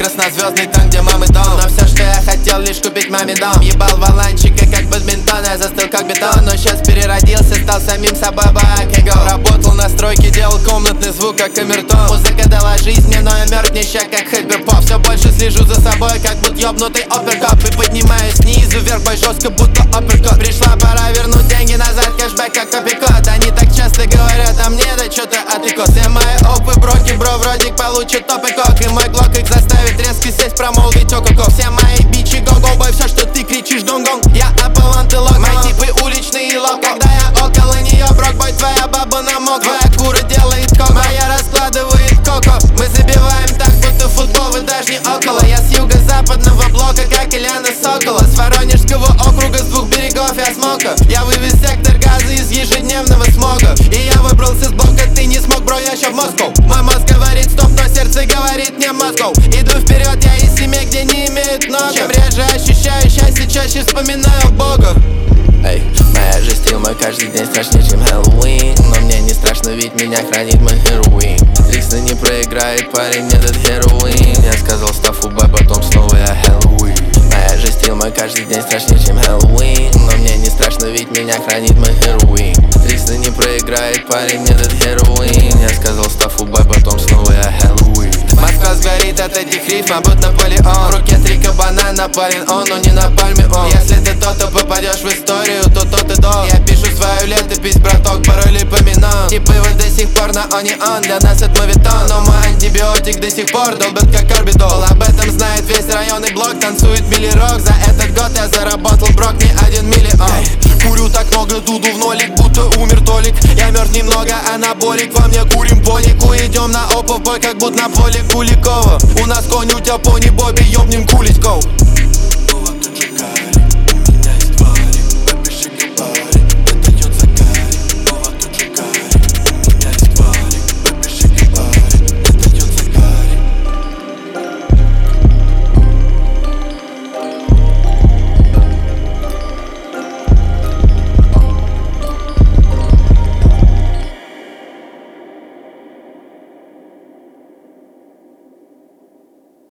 краснозвездный, там где мамы дом. Но все, что я хотел, лишь купить маме дом. Ебал валанчика, как бадминтон, я застыл как бетон. Но сейчас переродился, стал самим собой, работал на стройке, делал комнатный звук, как камертон. Музыка дала жизнь мне, но я мертв нища, как хайперпоп. Все больше слежу за собой, как будто ёбнутый оперкоп. И поднимаюсь снизу вверх, бой жестко, будто оперкот. Пришла пора вернуть деньги назад, кэшбэк как копикот. Они так часто говорят, а мне да чё-то отвлекло. Все мои опы, броки, бро, вроде получат топ и кок. И мой глок их заставит резко сесть, промолвить ок-ок. Все мои бичи, го-го, бой, все, что ты кричишь, дон-гон. Я Apple, антилок, мои типы уличные лоб. Когда я около нее, брок, бой, твоя баба намок. Твоя кура делает коко, моя раскладывает коко. Мы забиваем так, будто футбол, вы даже не около. Я с юго-западного блока, как Ильяна Сокола. С Воронежского округа, с двух берегов я смока. Я вывез сектор газа из ежедневного смога. И я выбрался с блока, ты не смог, бро, я ща в Москву. Мой мозг говорит стоп, но сердце говорит не Москва. Иду вперед, я из семей, где не имеют ног. Чем реже ощущаю счастье, чаще вспоминаю Бога. Эй, моя жизнь стил мой каждый день страшнее, чем Хэллоуин. Но мне не страшно, ведь меня хранит мой героин. Триксна не проиграет, парень, этот героин. Я сказал стафу бай, потом снова я Хэллоуин. Моя жизнь стил мой каждый день страшнее, чем Хэллоуин. Но мне не страшно, ведь меня хранит мой героин. Триксна не проиграет, парень, этот героин. Я сказал стафу бай, потом снова я Хэллоуин. Москва сгорит от этих рифм, а будто Наполеон. В руке 3 кабана, напален он, но не на пальме он. Если ты то попадешь в историю, то ты дол. Я пишу свою летопись, браток, пароли поминал. Типы вы до сих пор на он и он, для нас это моветон. Но мой антибиотик до сих пор долбит как орбитол. Об этом знает весь районный блок, танцует милли-рок. За этот год я заработал, брок, не 1 миллион. Курю так много, дуду в нолик, будто умер Толик. Я мертв немного, анаболик, во мне курим понику. Идем на опа в бой, как будто на поле Куликова. У нас конь, у тебя пони, Бобби, ёбнем Куличков.